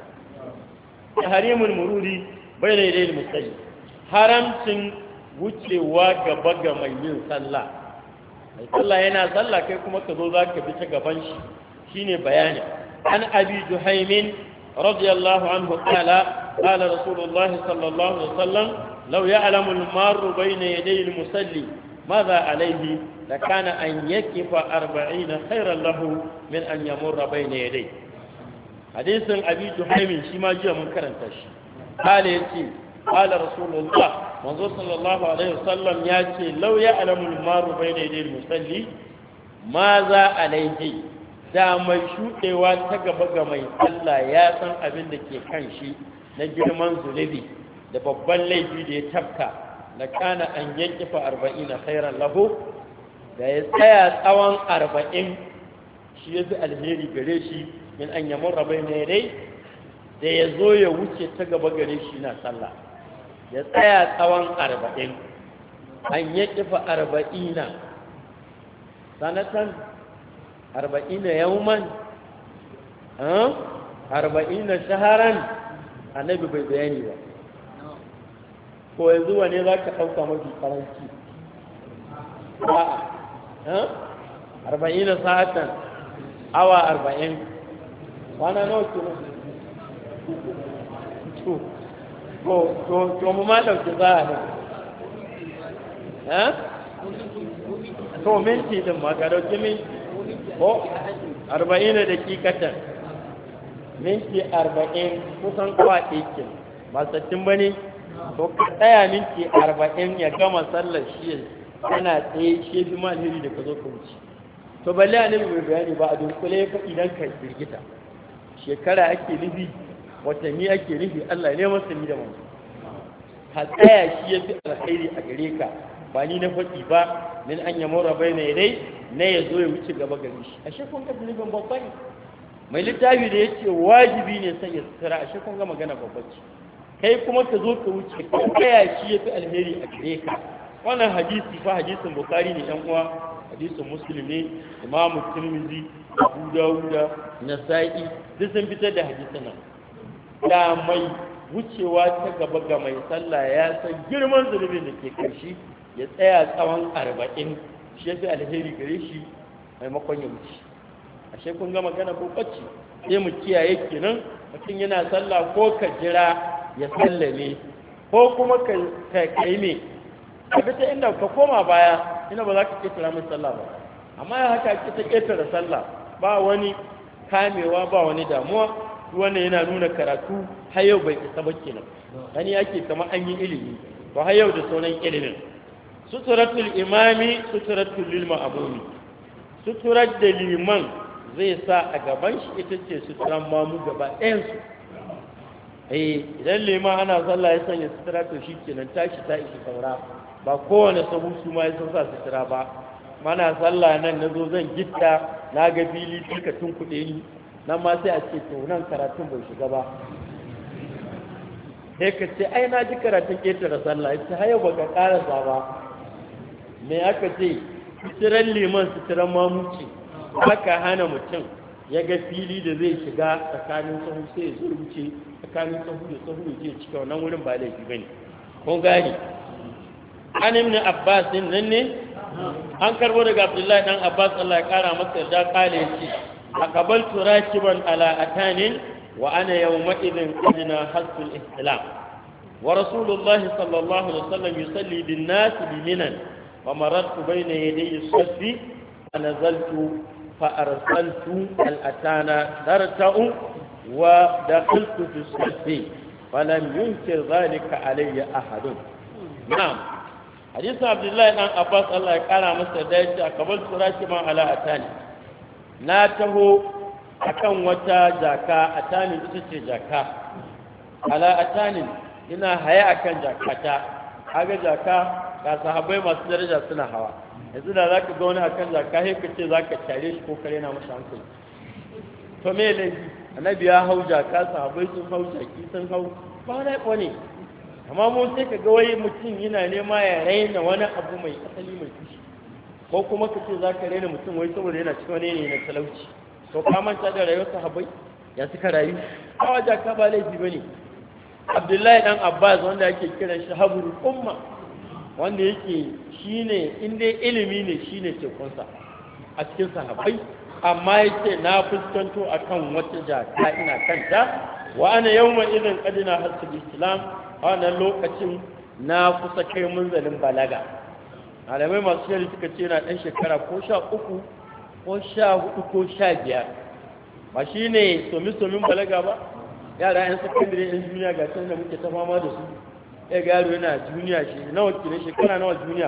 tahrimul mururi bayna yadayil musalli haramcin wucewa gaba ga mai yin sallah mai sallah yana sallah kai kuma ka zo zaka bi ta gaban shi shine bayani an abi juhaymin radiyallahu anhu qala qala rasulullah sallallahu alaihi wasallam law ya'lamu al-marru bayna yadayil musalli ماذا عليه لكان أن يكف أربعين خيرا له من أن يمر بين يديه حديث أبي جحيم شما جاء من كرنتش قال يتي قال رسول الله منظور صلى الله عليه وسلم ياتي لو يعلم المار بين يدي المصلي ماذا عليه da mai shuɗewa ta gaba ga mai Allah ya san abin da ke kan shi na girman zunubi da babban laifi da ya tafka da kana an yankifa arba'in khairan lahu da ya tsaya tsawon arba'in shi ya fi alheri gare shi min an yamun rabai ne dai da ya zo ya wuce ta gaba gare shi na sallah ya tsaya tsawon arba'in an yankifa arba'ina sanatan arba'ina yauman arba'ina shaharan annabi bai bayani ba ko yanzu wane za ka ɗauka mafi karanci a'a arba'in na sa'atan awa arba'in kwana nawa ke nan to ko to to mu ma dauki za a nan eh to minti din ma ka dauki minti ko arba'in dakikatan minti arba'in kusan kwa ɗikin ba sattin ba ne to ka tsaya minti arba'in ya gama sallar shi yana tsaye shi fi ma alheri da ka zo ka wuce to balle a nabi mai bayani ba a dunkule fa idan ka firgita shekara ake nufi watanni ake nufi Allah ne masa ni da mu ka tsaya shi ya fi alheri a gare ka ba ni na faɗi ba min an yi mora bai na yadai na ya zo ya wuce gaba gare shi ashe kun ga zunubin babba ne mai littafi da ya ce wajibi ne sanya sutura ashe kun ga magana babba ce kai kuma ka zo ka wuce ka tsaya shi ya fi alheri a gare ka wannan hadisi fa hadisin bukari ne yan uwa hadisin muslim ne imamu tirmidhi abu dawuda nasa'i duk sun fitar da hadisin nan da mai wucewa ta gaba ga mai sallah ya san girman zunubin da ke karshe ya tsaya tsawon arba'in shi ya fi alheri gare shi maimakon ya wuce ashe kun ga magana babbace sai mu kiyaye kenan mutum yana sallah ko ka jira ya sallame ko kuma ka kai me ka bi ta inda ka koma baya ina ba za ka ketara min sallah ba amma ya haka ake ta ketara sallah ba wani kamewa ba wani damuwa wannan yana nuna karatu har yau bai isa ba kenan gani yake kamar an yi ilimi to har yau da sauran ilimin suturatul imami suturatul lil ma'mumi suturar da liman zai sa a gaban shi ita ce suturan mamu gaba ɗayan su eh idan liman ana sallah ya sanya sutura to shikenan tashi ta ishi saura ba kowane sabu su ma ya sa sutura ba mana sallah nan nazo zan gitta na ga fili duka tunkuɗe ni nan ma sai a ce to nan karatun bai shiga ba sai ka ce ai na ji karatun ƙetare sallah ya ce hayo baka ƙarasa ba me aka ce suturan liman suturan mamuci aka hana mutum ya ga fili da zai shiga tsakanin sahu sai ya zurbuce tsakanin sahu da sahu ya je cika wannan wurin ba laifi bane kun gani an ibn abbas din nan ne an karbo daga abdullahi dan abbas Allah ya kara masa yarda kale yace aqbaltu rakiban ala atanin wa ana yawma idhin qadna hasul ihtilam wa rasulullah sallallahu alaihi wasallam yusalli bin nas bi minan wa marartu bayna yaday as-safi anazaltu fa arsaltu al-atana darta'u wa dakhiltu fi as-safi falam yunkir dhalika alayya ahadun na'am hadisin abdullahi dan abbas Allah ya kara masa da yace aqbaltu rakiban ala atani na taho akan wata jaka atani ita ce jaka ala atani ina haya akan jakata kaga jaka ga sahabbai masu daraja suna hawa yanzu da zaka ga wani akan jaka sai ka ce zaka tare shi ko kare na masa hankali to me ne annabi ya hau jaka sahabbai sun hau jaki sun hau ba na ne amma mun sai ka ga wai mutum yana nema ya raina wani abu mai asali mai fushi ko kuma ka ce za ka raina mutum wai saboda yana cikin wani ne na talauci to ka manta da rayuwar sahabbai ya suka rayu kawa jaka ba laifi bane abdullahi dan abbas wanda yake kiran shi habrul umma wanda yake shine in dai ilimi ne shine tekunsa a cikin sahabbai amma yace na fuskanto akan wata jaka ina kanta wa ana yawma idan qadina hasul islam a wannan lokacin na kusa kai munzalin balaga malamai masu shari suka ce na ɗan shekara ko sha uku ko sha hudu ko sha biyar ba shi ne somi-somin balaga ba yara yan sakandare yan duniya ga can da muke ta fama da su ya garo yana duniya shi nawa kire shekara nawa duniya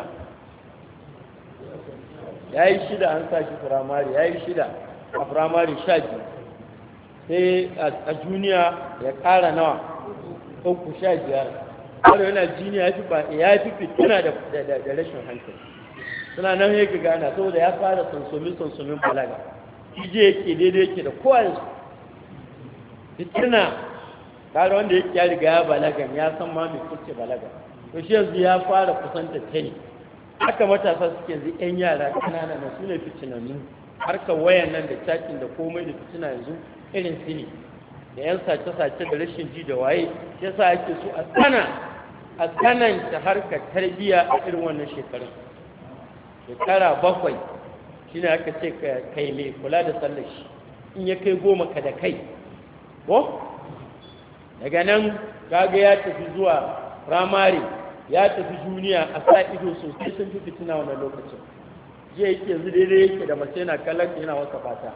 ya yi shida an sa shi firamare ya yi shida a firamare sha biyu sai a duniya ya ƙara nawa uku sha biyar har yana jini ya fi ba ya fi fitina da da rashin hankali suna nan ya ga gana saboda ya fara sansomin sansomin balaga ije yake daidai yake da kowa yanzu fitina kare wanda yake ya riga ya balaga ya san ma mai kuce balaga to shi yanzu ya fara kusanta ta ne haka matasa suke yanzu yan yara kanana na su ne fitinannu harkar wayan nan da cakin da komai da fitina yanzu irin su ne da yan sace-sace da rashin ji da waye ya sa ake so a tsana a tsananta harkar tarbiyya a irin wannan shekarun shekara bakwai shi ne aka ce kai mai kula da sallar shi in ya kai goma ka da kai ko daga nan kaga ya tafi zuwa firamare ya tafi juniya a sa ido sosai sun fi fitina wannan lokacin jiya yake yanzu daidai yake da mace yana kallon yana wasa fata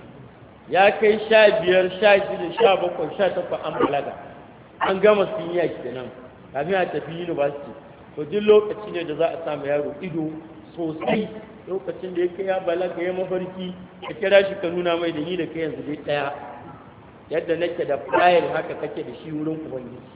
ya kai sha biyar sha shida sha bakwai sha takwas an balaga an gama siniya kenan kafin a tafi university to duk lokaci ne da za a samu yaro ido sosai lokacin da ya kai ya balaga ya mafarki ka kira shi ka nuna mai da ni da kai yanzu dai daya yadda nake da fayil haka kake da shi wurin ubangiji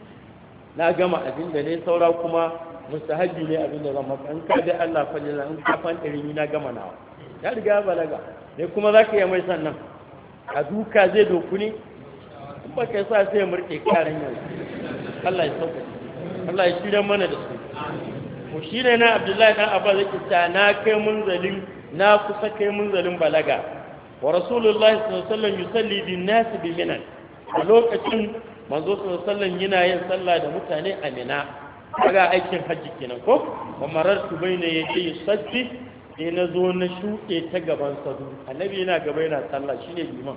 na gama abin da ne saura kuma mustahabi ne abin da zan maka in ka ga Allah fallila in ka fan irin na gama nawa ya riga ya balaga dai kuma zaka yi mai sannan a duka zai doku ne in ba kai sa sai ya murke karan yau Allah ya sauka Allah ya shirya mana da su ko shi ne na Abdullahi dan Abba zai ta na kai munzalin na kusa kai munzalin balaga wa rasulullahi sallallahu alaihi wasallam yusalli bin nas bi minan a lokacin manzo sallallahu alaihi wasallam yana yin sallah da mutane a Mina kaga aikin hajji kenan ko wa marartu baina yadi sajdi sai na zo na shuke ta gaban sadu annabi yana gaba yana sallah shine liman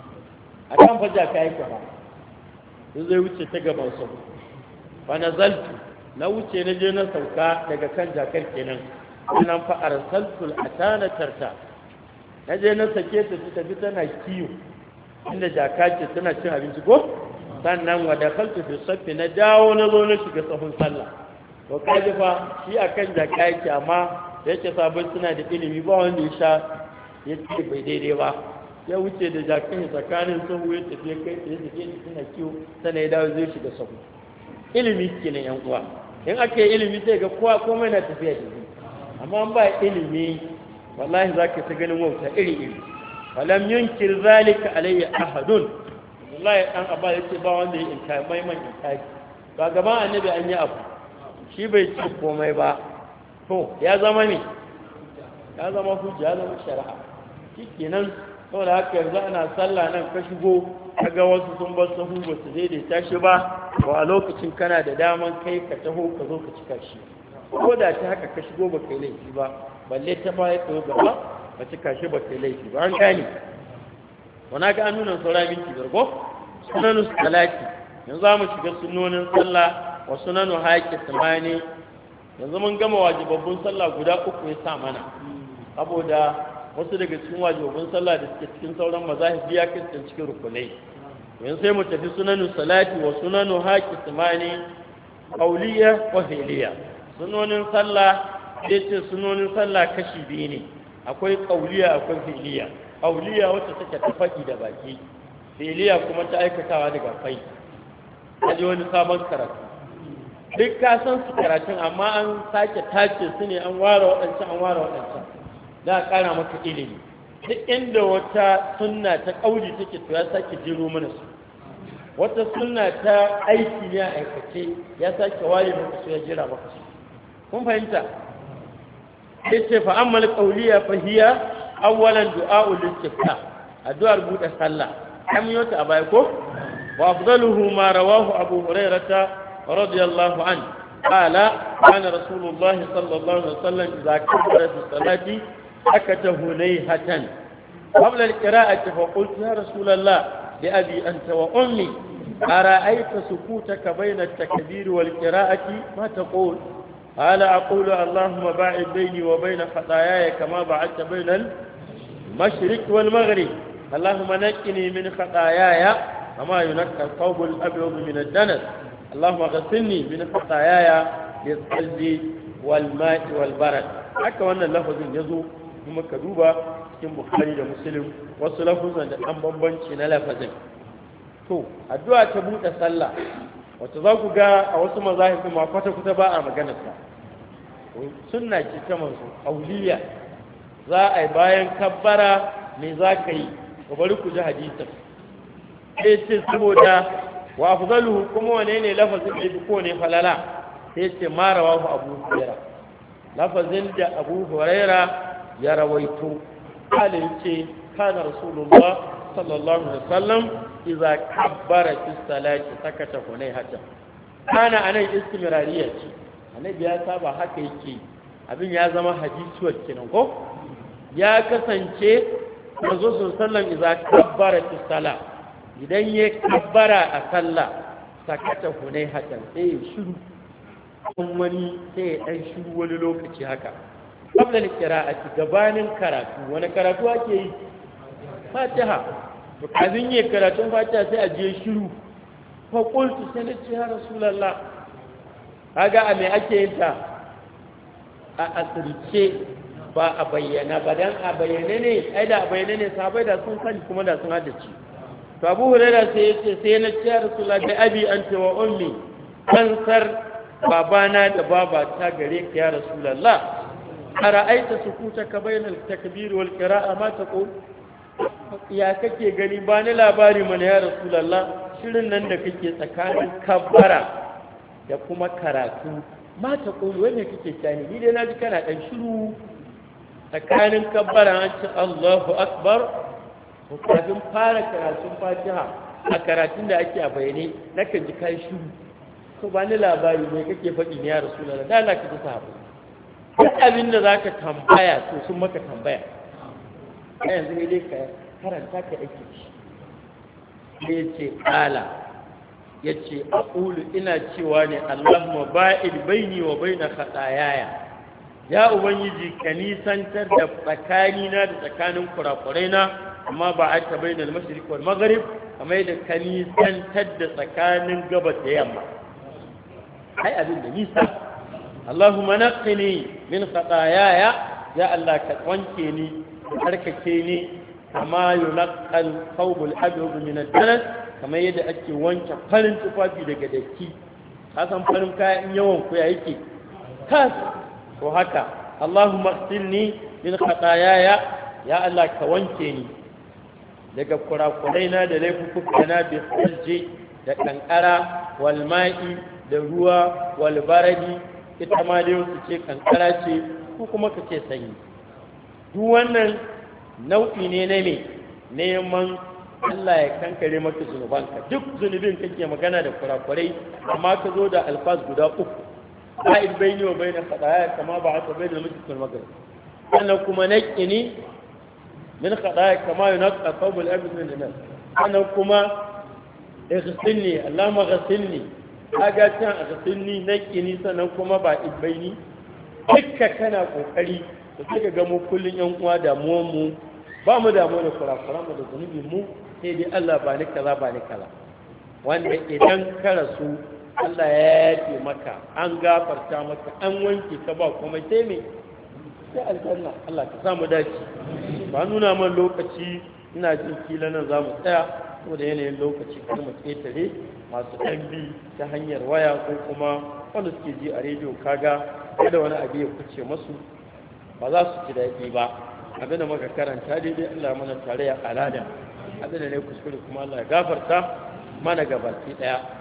a kan faja kai ka ba sai zai wuce ta gaban sadu fa nazaltu na wuce na je na sauka daga kan jakar kenan nan fa arsaltul atana tarta na je na sake ta ta tafi tana kiyo inda jaka ce tana cin abinci ko sannan wa dakhaltu fi saffi na dawo na zo na shiga sahun sallah to kaji fa shi akan jaka yake amma yake sabon suna da ilimi ba wanda ya sha yace bai daidai ba ya wuce da jakan tsakanin sahu ya tafi kai tsaye da ke suna kiyo sannan ya dawo zai shiga sahu ilimi kenan yan uwa in ake ilimi sai ga kowa komai na tafiya da shi amma an ba ilimi wallahi zaka ta ganin wauta iri iri falam yunkir zalika alayya ahadun wallahi dan abba yace ba wanda ya inka mai man inka ba gaban annabi an yi abu shi bai ci komai ba to ya zama ne ya zama hujja ya zama shari'a shikenan saboda haka yanzu ana sallah nan ka shigo kaga wasu sun bar sahu ba su daidaita shi ba to a lokacin kana da daman kai ka taho ka zo ka cika shi ko da ta haka ka shigo ba kai laifi ba balle ta baya ka zo gaba ba cika shi ba kai laifi ba an gane wana ga an nuna saura minti gargo sunanus salati yanzu za mu shiga sunonin sallah wa sunanu haƙi samani yanzu mun gama wajibabbun sallah guda uku ya sa mana saboda wasu daga cikin wajibabbun sallah da suke cikin sauran mazahib ya kasance cikin rukunai yanzu sai mu tafi sunanu salati wa sunanu haƙi samani qawliya wa fi'liya sunonin sallah sai ce sunonin sallah kashi biyu ne akwai qawliya akwai fi'liya qawliya wacce take tafaki da baki fi'liya kuma ta aikatawa daga fai kaje wani sabon karatu duk ka san su karatun amma an sake tace su ne an ware waɗancan an ware waɗancan za a ƙara maka ilimi duk inda wata sunna ta ƙauli take to ya sake jiro mana su wata sunna ta aiki ne a aikace ya sake ware maka su ya jira maka su kun fahimta sai ce fa ammal qawliya fa hiya awwalan du'a'ul istiftah addu'ar buɗe sallah kam yota a baya ko wa afdaluhu ma rawahu abu hurairah radiyallahu anhu qala kana rasulullah sallallahu alaihi wasallam idza kabbara fi salati akata hunayhatan qabla al-qira'ati fa qultu ya rasulullah bi abi anta wa ummi ara'aita sukutaka bayna at-takbir wal qira'ati ma taqul قال أقول اللهم باعد بيني وبين خطاياي كما بعدت بين المشرق والمغرب اللهم نقني من خطاياي كما ينقى الثوب الأبيض من الدنس اللهم غسلني من خطاياي بالثلج والماء والبرد haka wannan lafazin yazo kuma ka duba cikin Bukhari da Muslim wasu lafazan da dan bambanci na lafazin to addu'a ta buɗe sallah wato za ku ga a wasu mazahibi ma kwata-kwata ba a maganarsa sunna ce ta manzo auliya za a yi bayan kabbara me za ka yi ku bari ku ji hadisin sai ce saboda wa afdaluhu kuma wane ne lafazin da ko ne falala sai ce ma rawahu abu hurairah lafazin da abu hurairah ya rawaito kalin ce kana rasulullah sallallahu alaihi wasallam idza kabbara fi salati sakata hunay hatta kana anan istimrariya ce annabi ya saba haka yake abin ya zama hadisuwar kenan ko ya kasance manzo sallallahu idza kabbara fi salat idan ya kabbara a sallah sakata hunai hakan sai ya shiru kun wani sai ya ɗan shiru wani lokaci haka qabla al-qira'ati gabanin karatu wani karatu ake yi fatiha to kafin yi karatun fatiha sai a je shiru fa qultu sai na ce ya rasulullah kaga a me ake yin ta a asirce ba a bayyana ba dan a bayyane ne ai da a bayyane ne sahabbai da sun sani kuma da sun haddace to Abu Hurairah sai yace sai na ce Rasulullah da abi anta wa ummi kansar babana da baba ta gare ka ya Rasulullah ara'aita sukutaka bainal takbir wal qira'a ma taqul ya kake gani ba ni labari mana ya Rasulullah shirin nan da kake tsakanin kabbara da kuma karatu ma taqul wanda kake tani ni dai naji kana dan shiru tsakanin kabbara an ce Allahu Akbar kafin fara karatun fatiha a karatun da ake a bayyane na kan ji kai shiru to ba ni labari ne kake faɗi ne ya Rasulullah da Allah ka ji sahabu duk abin da zaka tambaya to sun maka tambaya kai yanzu ne dai ka karanta ka ake shi sai yace ala yace aqulu ina cewa ne Allahumma ba'id baini wa baina khataayaya ya ubangiji ka nisantar da tsakanina da tsakanin kurakuraina amma ba a ta bai da mashriq wal maghrib kamar yadda ka nisantar da tsakanin gabas da yamma ai abin da nisa Allahumma naqqini min khataayaya ya Allah ka wanke ni harkake ni kama yunqal thawbul abyad min ad-danas kamar yadda ake wanke farin tufafi daga datti kasan farin kaya in yawan ku ya yake kas ko haka Allahumma silni min khataayaya ya Allah ka wanke ni daga kurakuraina da laifukana bi salji da kankara wal ma'i da ruwa wal baradi ita ma dai su ce kankara ce ko kuma ka ce sanyi duk wannan nau'i ne na me neman Allah ya kankare maka zunubanka duk zunubin kake magana da kurakurai amma ka zo da alfaz guda uku ba'id bayni wa bayna khataaya kama ba'atha bayna al-mashriq wal maghrib sannan kuma naqini min khataaya kama yunqa thawb al-abyad min al-nas sannan kuma ighsilni Allahumma ghsilni kaga can ighsilni naqini sannan kuma ba'id bayni dukka kana kokari to sai ga mu kullun yan uwa da mu mu ba mu da mu da kurakuran mu da zunubin mu sai dai Allah ba ni kaza ba ni kaza wanda idan ka rasu Allah ya yafe maka an gafarta maka an wanke ka ba kuma sai me sai aljanna Allah ka samu dace ba nuna man lokaci ina jin kila nan za mu tsaya saboda yanayin lokaci kar mu ketare masu ɗanbi ta hanyar waya ko kuma wanda suke ji a rediyo kaga kada wani abu ya kuce masu ba za su ci daɗi ba abin da muka karanta daidai Allah mana tare ya alada abin da ne kuskure kuma Allah ya gafarta mana gabaki ɗaya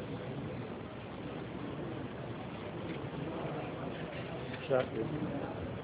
shafi